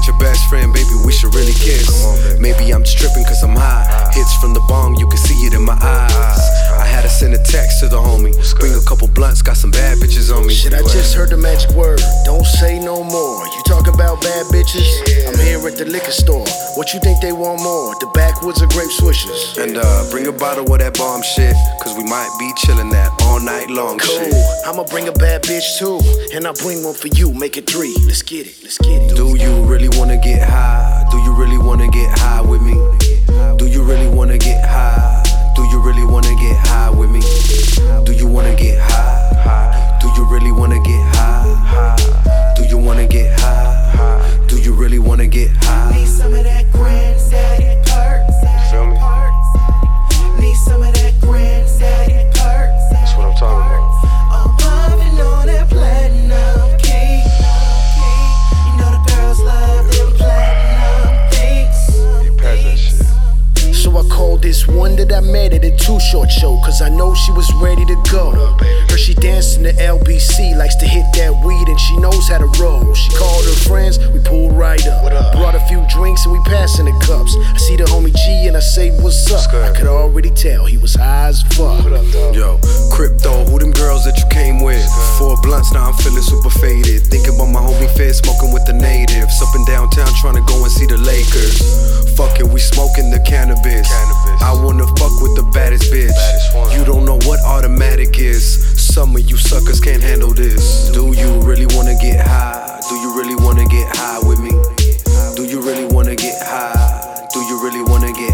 got your best friend, baby, we should really kiss. Maybe I'm just tripping cause I'm high. Hits from the bong, you can see it in my eyes. I had to send a text to the homie. Bring a couple blunts, got some bad bitches on me. Shit, I just heard the magic word, don't say no more. You talk about bad bitches? I'm here at the liquor store. What you think they want more? The backwoods or grape swishers? And bring a bottle of that bomb shit, cause we might be chillin' that all night long cool. shit. I'ma bring a bad bitch too, and I'll bring one for you, make it 3. Let's get it, let's get it. Do you really wanna get high? Do you really wanna get high with me? Do you really wanna get high? Do you really wanna get high with me? Do you wanna get high? Do you really wanna get high? Do you wanna get high? Do you really wanna get high? Need some of that granddaddy perks. Feel me? Need some of that granddaddy perks. That's what I'm talking about. I'm pumping on that platinum cake. You know the girls love them platinum things. You pass that shit. So I called this one that I met at a Too Short show, cause I know she was ready to go. Heard she dancing to LBC, likes to hit that weed and she knows how to roll. She called her friends, we pulled right up. Brought a few drinks and we passing the cups. I see the homie G and I say what's up. I could already tell he was high as fuck. Yo, Crypto, who them girls that you came with? 4 blunts, now I'm feeling super faded. Thinking about my homie Fed smoking with the natives. Up in downtown trying to go and see the Lakers. Fucking, we smoking the cannabis. I wanna fuck with the baddest bitch. You don't know what automatic is. Some of you suckers can't handle this. Do you really wanna get high? Do you really wanna get high with me? Do you really wanna get high? Do you really wanna get